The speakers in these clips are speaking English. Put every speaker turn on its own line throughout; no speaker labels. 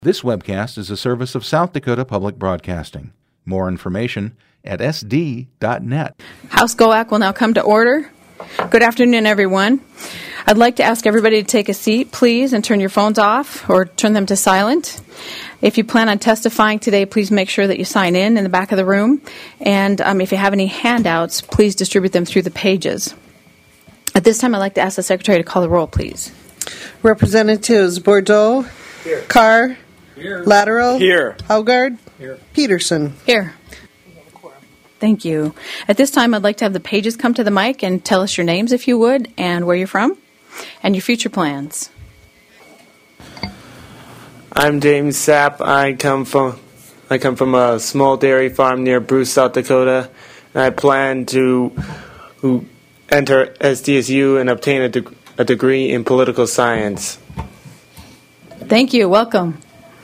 This webcast is a service of South Dakota Public Broadcasting. More information at sd.net.
House GOAC will now come to order. Good afternoon, everyone. I'd like to ask everybody to take a seat, please, and turn your phones off or turn them to silent. If you plan on testifying today, please make sure that you sign in the back of the room. And if you have any handouts, please distribute them through the pages. At this time, I'd like to ask the Secretary to call the roll, please.
Representatives Bordeaux,
Here.
Carr,
Here.
Lateral,
Here.
Haugard,
Here.
Peterson.
Here. Thank you. At this time, I'd like to have the pages come to the mic and tell us your names, if you would, and where you're from, and your future plans.
I'm James Sapp. I come from a small dairy farm near Bruce, South Dakota, and I plan to enter SDSU and obtain a degree in political science.
Thank you. Welcome.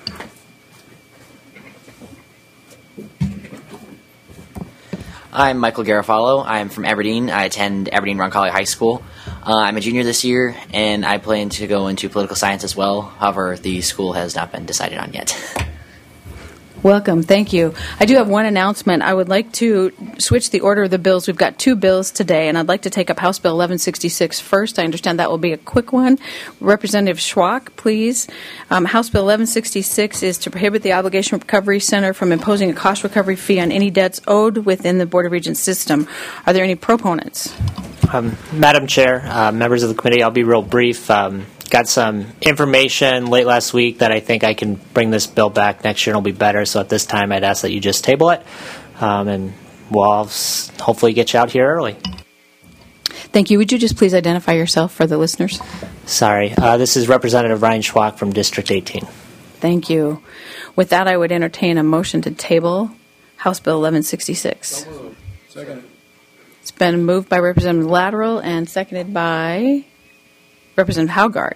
I'm Michael Garofalo. I'm from Aberdeen. I attend Aberdeen Roncalli High School. I'm a junior this year, and I plan to go into political science as well. However, the school has not been decided on yet.
Welcome. Thank you. I do have one announcement. I would like to switch the order of the bills. We've got two bills today, and I'd like to take up House Bill 1166 first. I understand that will be a quick one. Representative Schwach, please. House Bill 1166 is to prohibit the Obligation Recovery Center from imposing a cost recovery fee on any debts owed within the Board of Regents system. Are there any proponents?
Madam Chair, members of the committee, I'll be real brief. Got some information late last week that I think I can bring this bill back next year and it'll be better. So at this time, I'd ask that you just table it, and we'll hopefully get you out here early.
Thank you. Would you just please identify yourself for the listeners?
Sorry. This is Representative Ryan Schwach from District 18.
Thank you. With that, I would entertain a motion to table House Bill 1166.
So moved. Second.
It's been moved by Representative Lateral and seconded by Representative Haugard.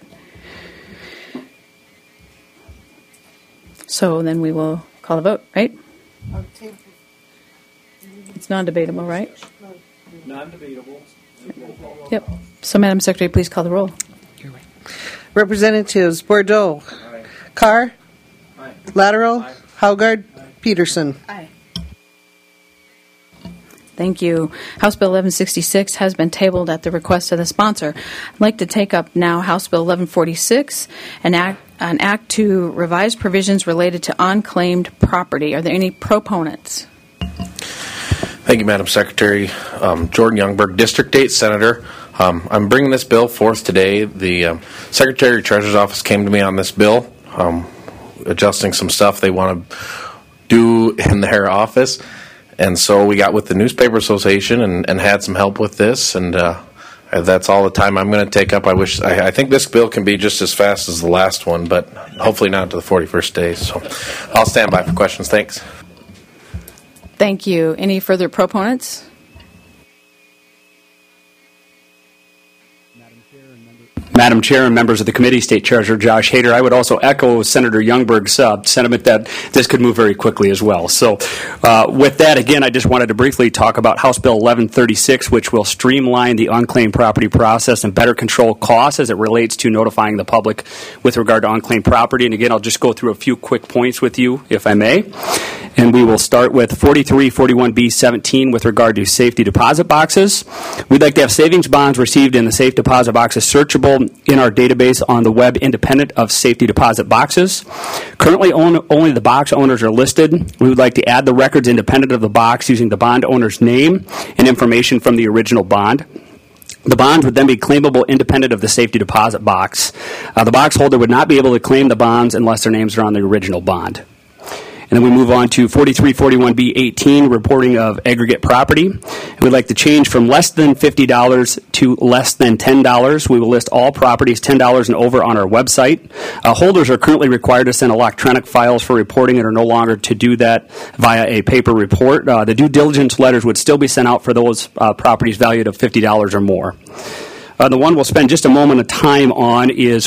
So then we will call a vote, right? It's non-debatable, right?
Non-debatable.
Yep. So, Madam Secretary, please call the roll.
Representatives Bordeaux,
Aye.
Carr,
Aye.
Lateral,
Aye.
Haugard, Peterson.
Aye. Thank you. House Bill 1166 has been tabled at the request of the sponsor. I'd like to take up now House Bill 1146, an act to revise provisions related to unclaimed property. Are there any proponents?
Thank you, Madam Secretary. Jordan Youngberg, District 8 Senator. I'm bringing this bill forth today. The Secretary of Treasurer's Office came to me on this bill, adjusting some stuff they want to do in their office. And so we got with the Newspaper Association and had some help with this, and that's all the time I'm going to take up. I think this bill can be just as fast as the last one, but hopefully not to the 41st day. So I'll stand by for questions. Thanks.
Thank you. Any further proponents?
Madam Chair and members of the committee, State Treasurer Josh Hader, I would also echo Senator Youngberg's sentiment that this could move very quickly as well. So with that, again, I just wanted to briefly talk about House Bill 1136, which will streamline the unclaimed property process and better control costs as it relates to notifying the public with regard to unclaimed property. And again, I'll just go through a few quick points with you, if I may. And we will start with 4341B17 with regard to safety deposit boxes. We'd like to have savings bonds received in the safe deposit boxes searchable in our database on the web independent of safety deposit boxes. Currently, only the box owners are listed. We would like to add the records independent of the box using the bond owner's name and information from the original bond. The bonds would then be claimable independent of the safety deposit box. The box holder would not be able to claim the bonds unless their names are on the original bond. And then we move on to 4341B18, reporting of aggregate property. And we'd like to change from less than $50 to less than $10. We will list all properties $10 and over on our website. Holders are currently required to send electronic files for reporting and are no longer to do that via a paper report. The due diligence letters would still be sent out for those properties valued of $50 or more. The one we'll spend just a moment of time on is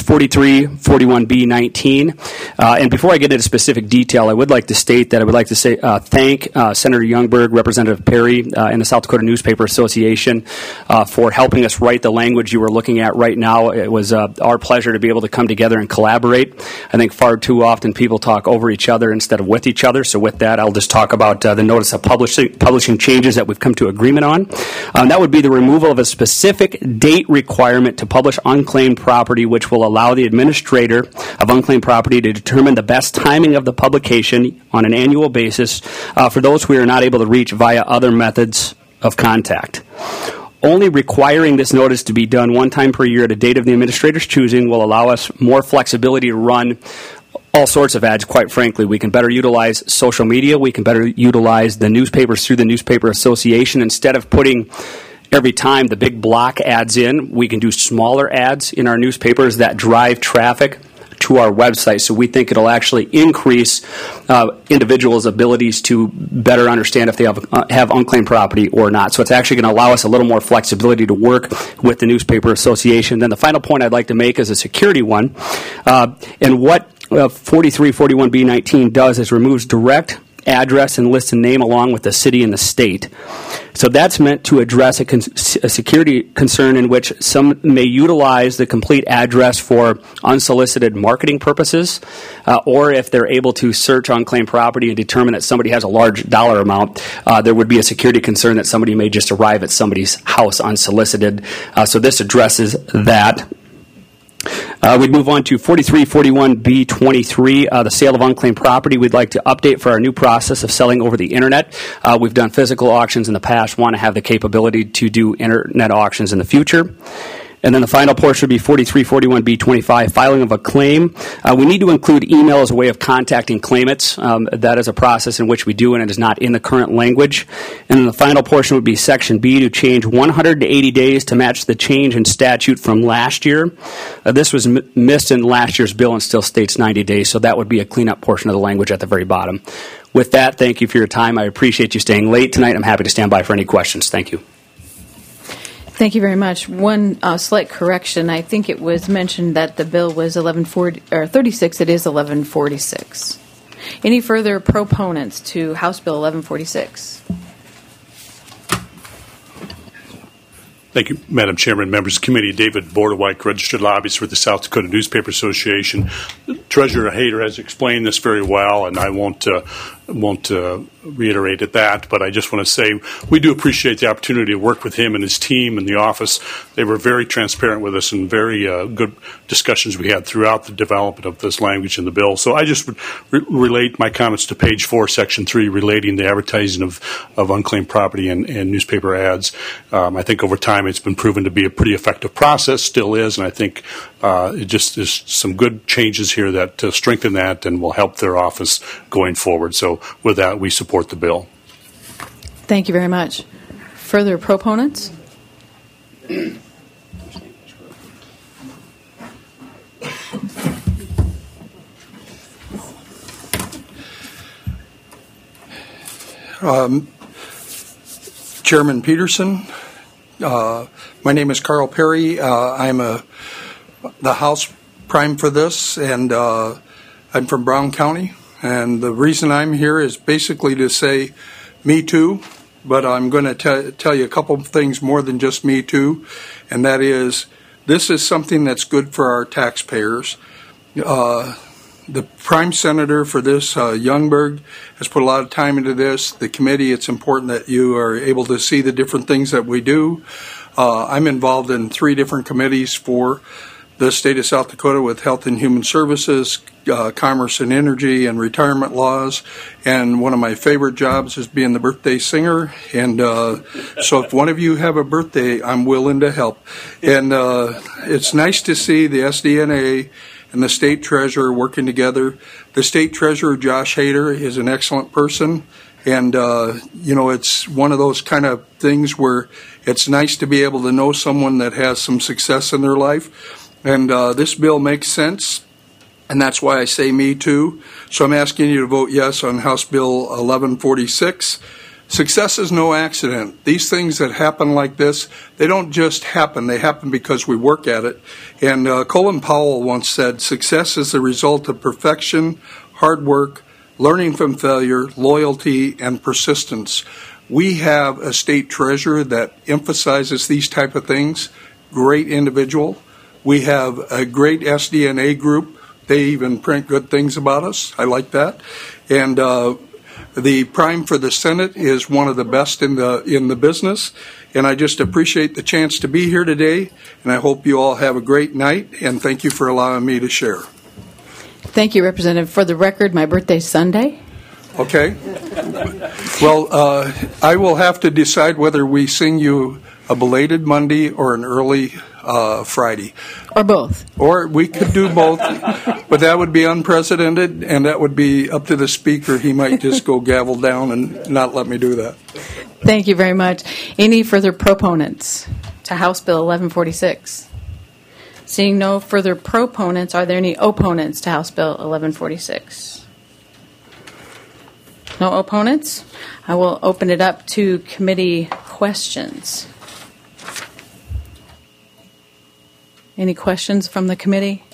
4341B19. And before I get into specific detail, I would like to state that I would like to say thank Senator Youngberg, Representative Perry, and the South Dakota Newspaper Association for helping us write the language you were looking at right now. It was our pleasure to be able to come together and collaborate. I think far too often people talk over each other instead of with each other. So with that, I'll just talk about the notice of publishing changes that we've come to agreement on. That would be the removal of a specific date requirement to publish unclaimed property, which will allow the administrator of unclaimed property to determine the best timing of the publication on an annual basis for those we are not able to reach via other methods of contact. Only requiring this notice to be done one time per year at a date of the administrator's choosing will allow us more flexibility to run all sorts of ads, quite frankly. We can better utilize social media. We can better utilize the newspapers through the Newspaper Association. Instead of putting every time the big block ads in, we can do smaller ads in our newspapers that drive traffic to our website. So we think it'll actually increase individuals' abilities to better understand if they have unclaimed property or not. So it's actually going to allow us a little more flexibility to work with the Newspaper Association. Then the final point I'd like to make is a security one. And what 4341B19 does is removes direct address and lists a name along with the city and the state. So that's meant to address a security concern in which some may utilize the complete address for unsolicited marketing purposes, or if they're able to search unclaimed property and determine that somebody has a large dollar amount, there would be a security concern that somebody may just arrive at somebody's house unsolicited. So this addresses that. We'd move on to 4341B23, the sale of unclaimed property. We'd like to update for our new process of selling over the Internet. We've done physical auctions in the past, want to have the capability to do Internet auctions in the future. And then the final portion would be 4341B25, filing of a claim. We need to include email as a way of contacting claimants. That is a process in which we do, and it is not in the current language. And then the final portion would be Section B, to change 180 days to match the change in statute from last year. This was missed in last year's bill and still states 90 days, so that would be a cleanup portion of the language at the very bottom. With that, thank you for your time. I appreciate you staying late tonight. I'm happy to stand by for any questions. Thank you.
Thank you very much. One slight correction. I think it was mentioned that the bill was 1136. It is 1146. Any further proponents to House Bill 1146?
Thank you, Madam Chairman, members of the committee. David Bordewijk, registered lobbyist for the South Dakota Newspaper Association. Treasurer Hader has explained this very well, and I won't reiterate at that, but I just want to say we do appreciate the opportunity to work with him and his team in the office. They were very transparent with us and very good discussions we had throughout the development of this language in the bill. So I just would relate my comments to page 4, section 3, relating the advertising of unclaimed property and newspaper ads. I think over time it's been proven to be a pretty effective process, still is, and I think it just is some good changes here that strengthen that and will help their office going forward. So with that, we support the bill.
Thank you very much. Further proponents?
Chairman Peterson, my name is Carl Perry. I'm the House Prime for this, and I'm from Brown County. And the reason I'm here is basically to say, me too, but I'm going to tell you a couple of things more than just me too, and that is, this is something that's good for our taxpayers. The prime senator for this, Youngberg, has put a lot of time into this. The committee, it's important that you are able to see the different things that we do. I'm involved in 3 different committees for the state of South Dakota with Health and Human Services, Commerce and Energy, and Retirement Laws. And one of my favorite jobs is being the birthday singer. And so if one of you have a birthday, I'm willing to help. And it's nice to see the SDNA and the state treasurer working together. The state treasurer, Josh Hader, is an excellent person. And, it's one of those kind of things where it's nice to be able to know someone that has some success in their life. And this bill makes sense, and that's why I say me too. So I'm asking you to vote yes on House Bill 1146. success is no accident. These things that happen like this, they don't just happen. They happen because we work at it. And Colin Powell once said, success is the result of perfection, hard work, learning from failure, loyalty, and persistence. We have a state treasurer that emphasizes these type of things. Great individual. We have a great SDNA group. They even print good things about us. I like that. And the prime for the Senate is one of the best in the business. And I just appreciate the chance to be here today. And I hope you all have a great night. And thank you for allowing me to share.
Thank you, Representative. For the record, my birthday's Sunday.
Okay. Well, I will have to decide whether we sing you a belated Monday or an early Friday.
Or both.
Or we could do both, but that would be unprecedented, and that would be up to the Speaker. He might just go gavel down and not let me do that.
Thank you very much. Any further proponents to House Bill 1146? Seeing no further proponents, are there any opponents to House Bill 1146? No opponents? I will open it up to committee questions. Any questions from the committee?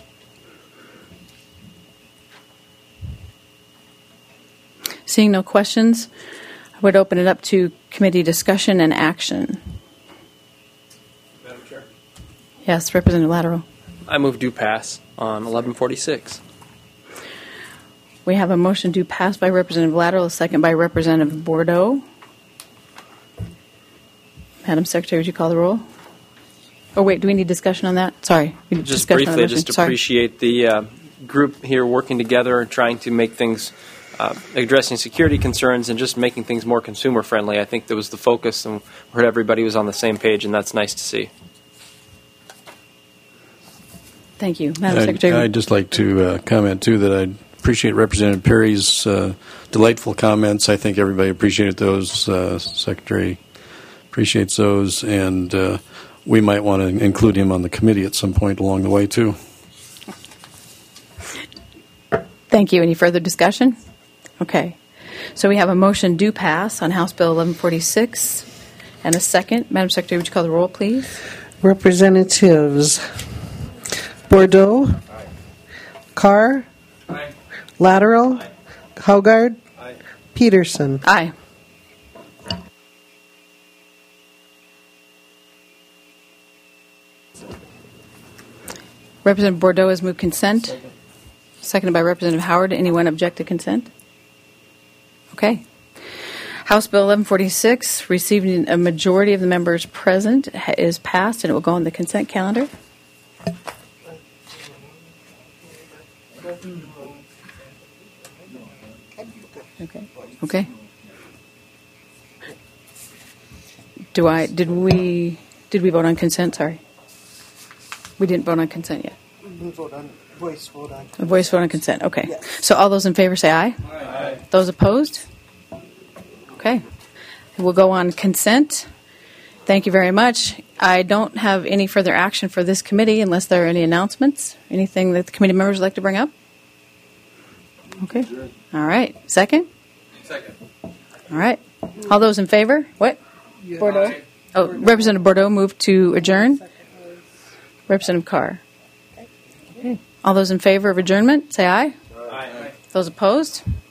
Seeing no questions, I would open it up to committee discussion and action.
Madam Chair.
Yes, Representative Lateral.
I move do pass on 1146.
We have a motion to pass by Representative Lateral, a second by Representative Bordeaux. Madam Secretary, would you call the roll? Oh, wait, do we need discussion on that? Sorry. We need
Just
discussion on the
briefly,
motion.
just
Sorry.
appreciate the group here working together and trying to make things, addressing security concerns and just making things more consumer friendly. I think that was the focus, and we heard everybody was on the same page, and that's nice to see.
Thank you. Madam Secretary.
I'd just like to comment, too, that I appreciate Representative Perry's delightful comments. I think everybody appreciated those. Secretary appreciates those, and we might want to include him on the committee at some point along the way, too.
Thank you. Any further discussion? Okay. So we have a motion do pass on House Bill 1146 and a second. Madam Secretary, would you call the roll, please?
Representatives Bordeaux, Carr,
Aye.
Lateral,
Aye.
Haugard,
Aye.
Peterson.
Aye. Representative Bordeaux has moved consent. Seconded by Representative Howard. Anyone object to consent? Okay. House Bill 1146, receiving a majority of the members present, is passed, and it will go on the consent calendar. Okay. Okay. Did we vote on consent? Sorry. We didn't vote on consent yet.
We didn't vote on voice vote on.
A voice vote on consent. Okay.
Yes.
So all those in favor say aye.
Aye.
Those opposed? Okay. We'll go on consent. Thank you very much. I don't have any further action for this committee unless there are any announcements. Anything that the committee members would like to bring up? Okay. All right. Second?
Second.
All right. All those in favor? What? Bordeaux?
Aye.
Oh, Representative Bordeaux moved to adjourn. Representative Carr. Okay. All those in favor of adjournment, say aye.
Aye.
Those opposed?